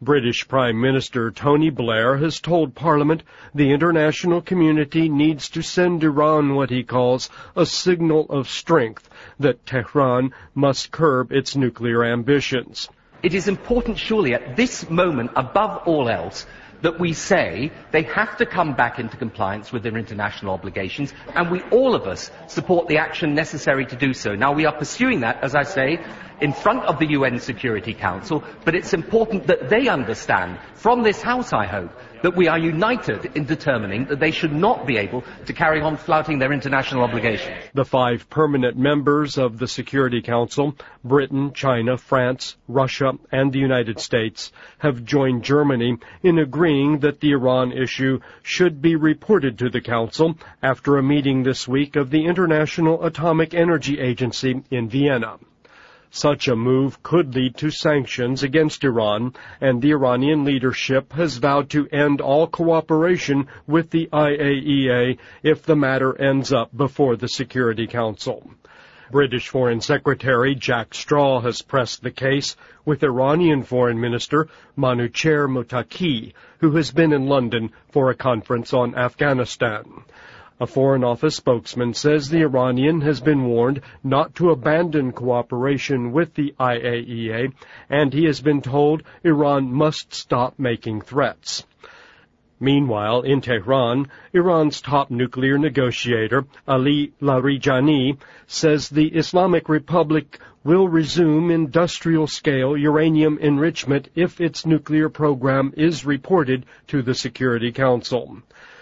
British Prime Minister Tony Blair has told Parliament the international community needs to send Iran what he calls a signal of strength, that Tehran must curb its nuclear ambitions. It is important, surely, at this moment, above all else, that we say they have to come back into compliance with their international obligations, and we, all of us, support the action necessary to do so. Now, we are pursuing that, as I say, in front of the UN Security Council, but it's important that they understand, from this House, I hope, that we are united in determining that they should not be able to carry on flouting their international obligations. The 5 permanent members of the Security Council, Britain, China, France, Russia, and the United States, have joined Germany in agreeing that the Iran issue should be reported to the Council after a meeting this week of the International Atomic Energy Agency in Vienna. Such a move could lead to sanctions against Iran, and the Iranian leadership has vowed to end all cooperation with the IAEA if the matter ends up before the Security Council. British Foreign Secretary Jack Straw has pressed the case with Iranian Foreign Minister Manouchehr Mottaki, who has been in London for a conference on Afghanistan. A Foreign Office spokesman says the Iranian has been warned not to abandon cooperation with the IAEA, and he has been told Iran must stop making threats. Meanwhile, in Tehran, Iran's top nuclear negotiator, Ali Larijani, says the Islamic Republic will resume industrial-scale uranium enrichment if its nuclear program is reported to the Security Council.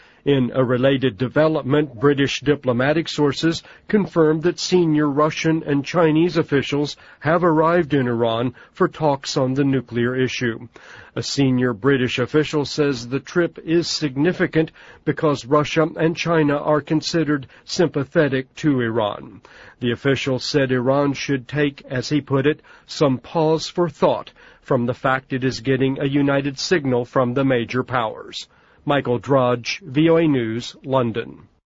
In a related development, British diplomatic sources confirmed that senior Russian and Chinese officials have arrived in Iran for talks on the nuclear issue. A senior British official says the trip is significant because Russia and China are considered sympathetic to Iran. The official said Iran should take, as he put it, some pause for thought from the fact it is getting a united signal from the major powers. Michael Drudge, VOA News, London.